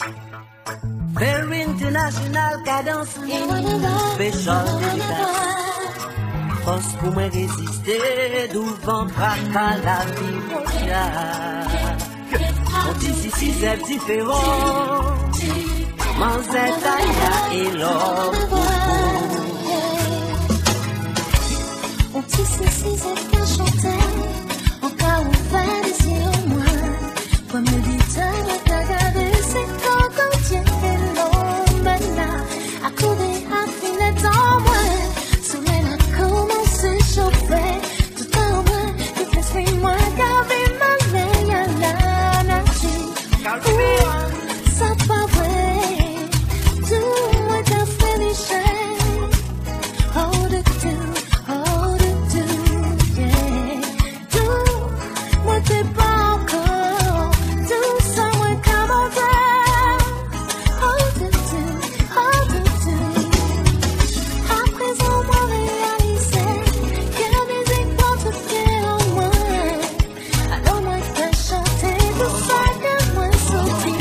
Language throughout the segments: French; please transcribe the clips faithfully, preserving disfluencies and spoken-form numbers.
Very international cadence, spécial dédicace. Force pour me résister, devant fracas la vie mondiale. On dit si si c'est différent, Manzetaïa et l'or. On dit si si c'est qu'un chanteur, en cas où faire des yeux au moins. Comme le dit à regarder, c'est quand on tient l'homme là, à courir à finir dans moi. Soleil a commencé à chauffer, tout en moi, il fait moi garder ma veille à la nature. Ça pas vrai, tout moi t'as fait les chaînes. Hold it to, hold it to, yeah. Tout moi t'es pas encore, tout ça moi comme on down. Hold it to, hold it to. À présent moi réalisé que la musique porte bien en moi. Alors moi t'as chanté tout ça que moi sorti.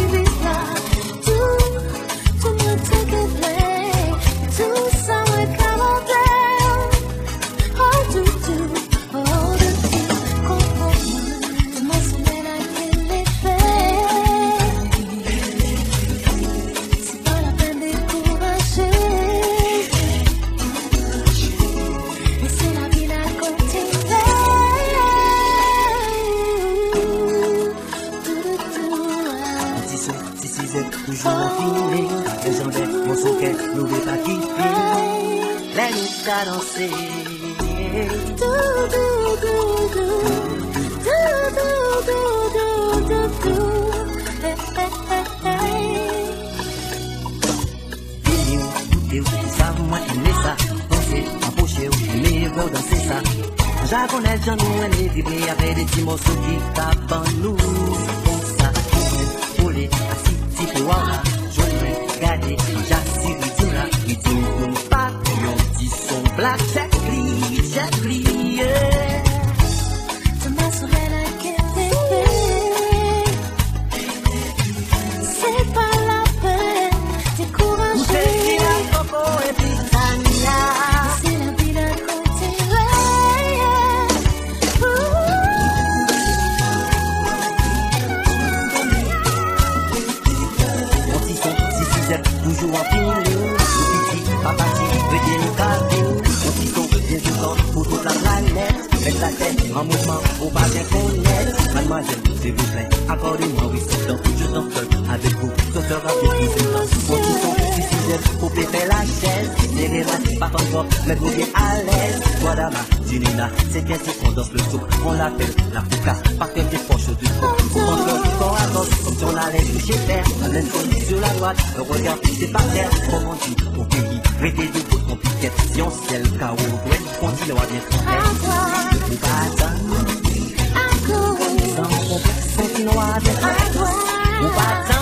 Toujours infini, les gens de mon son qu'elle n'oublie pas qui fait. La nuit à danser. Do, do, do, do. Do, do, do, do, do, do. Hey, hey, hey, hey. Tout est où, ça, moi, aimer ça. Danser, empocher, aimer, go danser ça. Japonais, j'en ai les vibrer avec des petits morceaux qui tapent en nous. Comme ça, pour les assis. Si tu vois là, je vais regarder, j'assire du tout là, il dit qu'on pas, on dit son black, j'écris, j'écris, yeah. Thomas serait là qu'elle c'est pas la peine, décourager. Où c'est la coco et puis Tania. C'est la vie d'un continuer. Toujours en film, petit, papa, veuillez nous caler. On s'y tombe bien du temps pour toute la planète. Faites la tête en mouvement pour pas bien connaître. Mademoiselle, s'il vous plaît, accordez-moi oui, c'est temps. Je t'en seul avec vous, sauteur avec vous, c'est temps. On s'y tombe, si si j'aime, pour péter la chaise. Les rêves, pas encore, mais vous bien à l'aise. Voilà ma Ginina, c'est qu'elle se danse le souk. On l'appelle la foucasse, parce qu'elle est proche du corps. Pour encore, corps à corps, comme si on allait toucher terre. La même chose sur la droite, le regard c'est par terre, comme on dit au pays. Restez debout, mon piquet, si on ciel, car on doit continuer à bien faire. Ne vous pas attendre, sans complexe, sans noir, vous pas attendre.